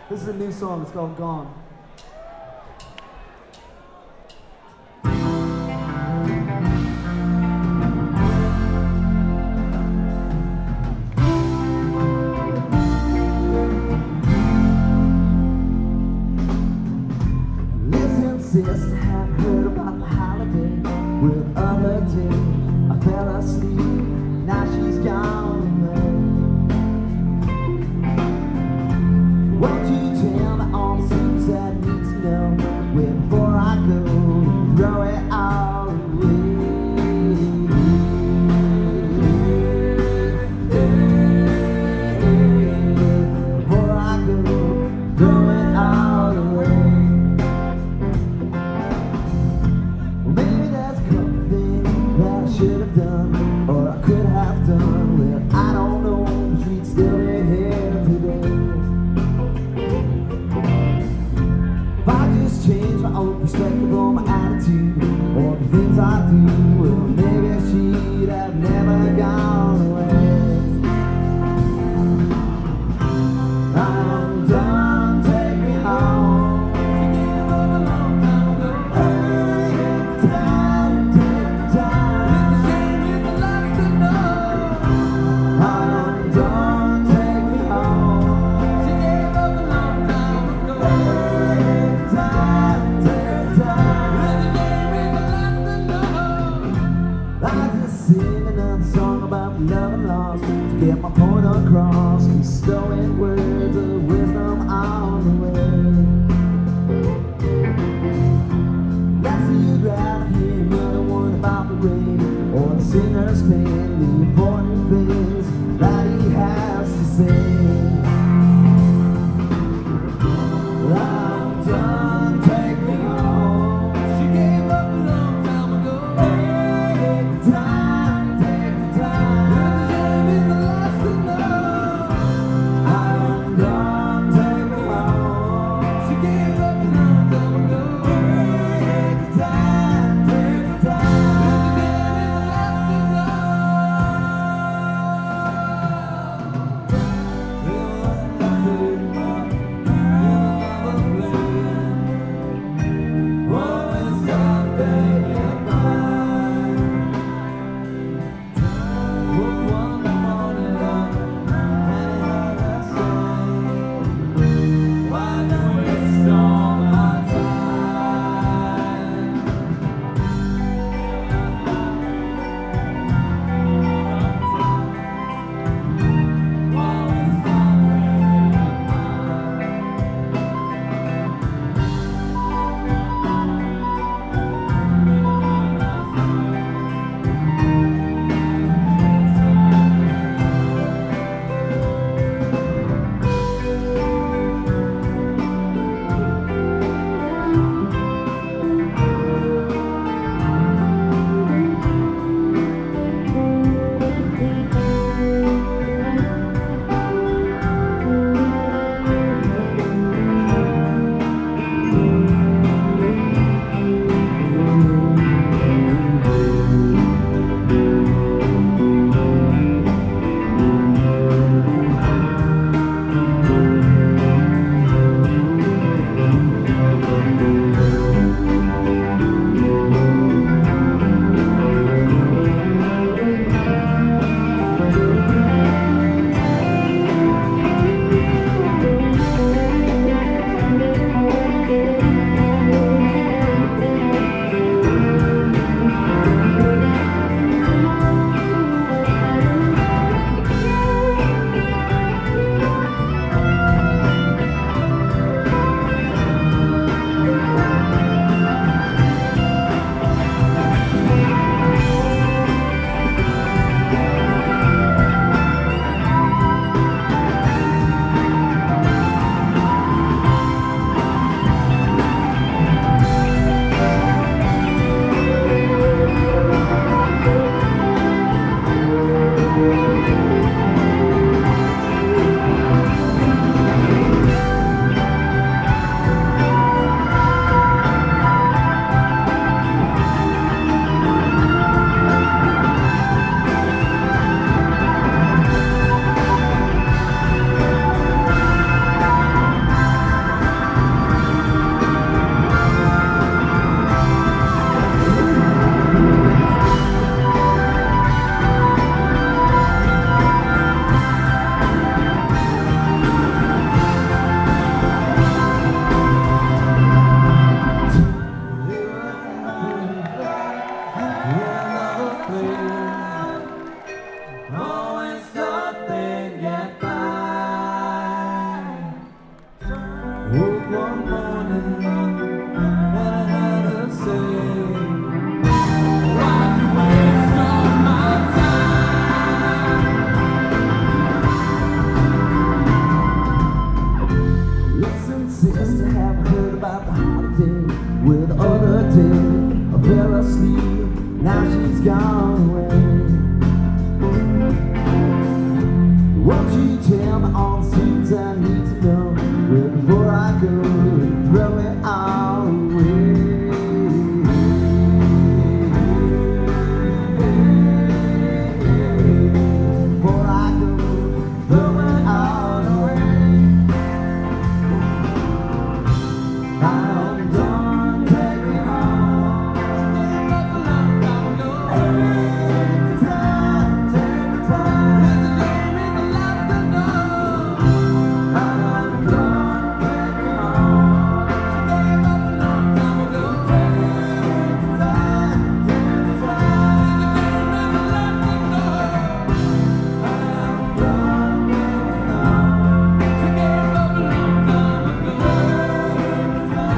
This is a new song, it's called Gone. Listen, sister, have heard about the holiday with other day. I fell asleep, now she's gone away. Won't you tell me all the things I need to know before I go throw it all away? Before I go throw it all away. Well, maybe there's a couple things that I should have done or I could have done. Well, I don't know, but we'd still be here today. If I just change my own perspective on my attitude or the things I do, well, maybe she'd have never gone away. I'm done, take me home. She gave up a long time ago. Hey, it's time, take time. It's a shame you're the last to know. I'm done, take me home. She gave up a long time ago. Hey, time, take time. It's a shame you're the last to know. I just sing another song about love and loss to get my point across. Bestowing words of wisdom on the way. Let's see you'd rather hear another one about the rain or the sinner's pain, the important things that he has to say. I'm done, take me home. She gave up a long time ago. Hey, time, take time. It's a shame he's the last to know. insist I haven't heard about the holiday where the other day I fell asleep. Now she's gone away. Won't you tell me all the things I need to know before I go and throw it all away? Before I go and throw it all away. I'm done, take me home. Gave up a long time ago. Take the time, take the time. There's a game in the last to know. I'm done, take me home. She gave up a long time ago. Take the time, take the time. There's a game in the last to know. I'm done, take me home. She gave up a long time ago.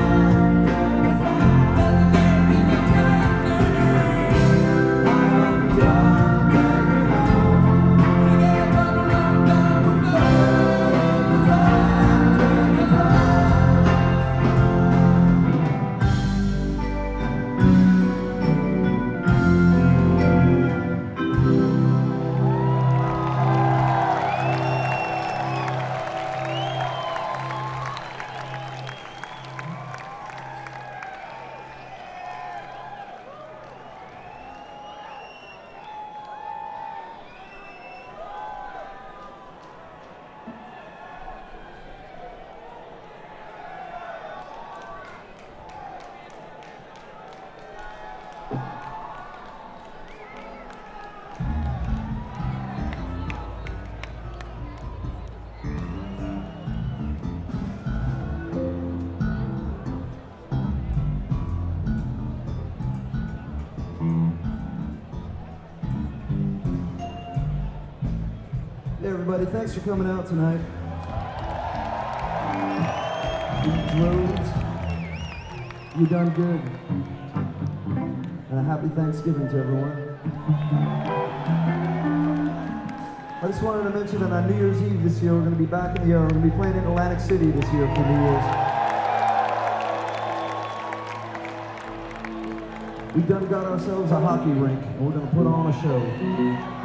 Hey everybody, thanks for coming out tonight. Droves, you done good. And a happy Thanksgiving to everyone. I just wanted to mention that on New Year's Eve this year, we're going to be back in the we're going to be playing in Atlantic City this year for New Year's. We done got ourselves a hockey rink, and we're going to put on a show.